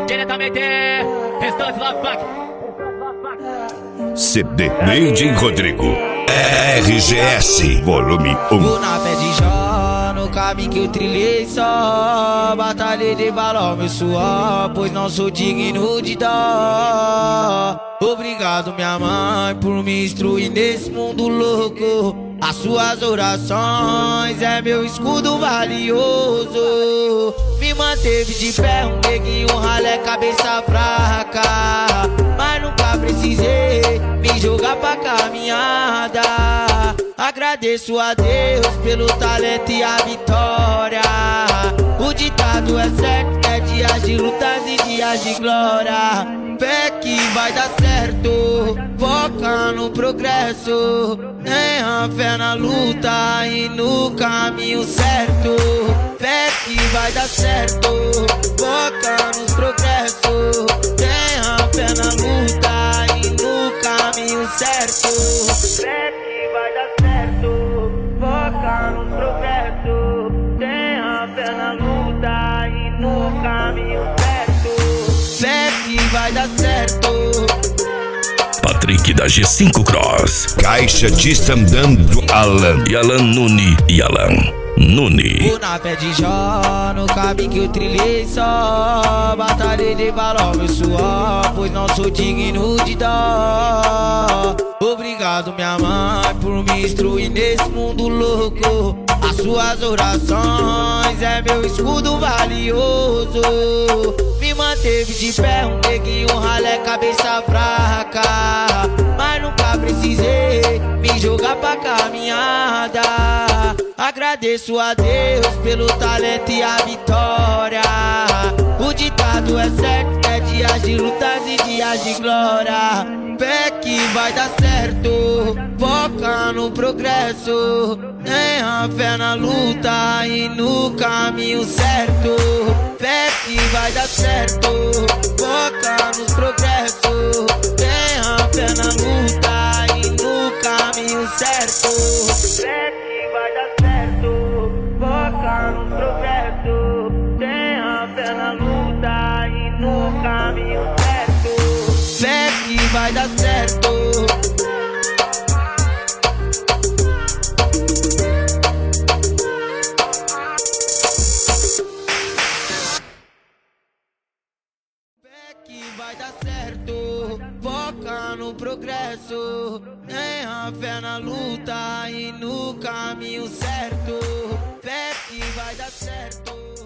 Diretamente, restante Love Pack. CD Made in Rodrigo. RGS, volume 1. Vou na fé de Jó, no caminho que eu trilhei só. Batalhei de valor meu suor, pois não sou digno de dó. Obrigado minha mãe por me instruir nesse mundo louco. As suas orações é meu escudo valioso. Me manteve de pé, um neguinho ralé, cabeça fraca. Mas nunca precisei me jogar pra caminhada. Agradeço a Deus pelo talento e a vitória. O ditado é certo, é dias de lutas e dias de glória. Fé que vai dar certo, foca no progresso. Tenha fé na luta e no caminho certo. Fé que vai dar certo, foca nos progressos. Tenha fé na luta e no caminho certo. Fé que vai dar certo, foca nos progressos. Tenha fé na luta e no caminho certo. Fé que vai dar certo. Patrick da G5 Cross. Caixa de Sandando Alan. E Alan Nuni. E Alan Nuni. Vou na fé de Jó, no caminho que eu trilhei só. Batalhei de valor meu suor, pois não sou digno de dó. Obrigado minha mãe por me instruir nesse mundo louco. As suas orações é meu escudo valioso. Me manteve de pé, um neguinho ralé, cabeça fraca. Mas nunca precisei me jogar pra caminhada. Agradeço a Deus pelo talento e a vitória. O ditado é certo, é dias de lutas e dias de glória. Fé que vai dar certo, foca no progresso. Tenha fé na luta e no caminho certo. Fé que vai dar certo, foca nos progressos. Tenha fé na luta e no caminho certo. Fé que vai dar certo, foca nos progressos. Tenha fé na luta e no caminho certo. Fé que vai dar certo. Que vai dar certo, foca no progresso. Tenha fé na luta e no caminho certo. Fé que vai dar certo.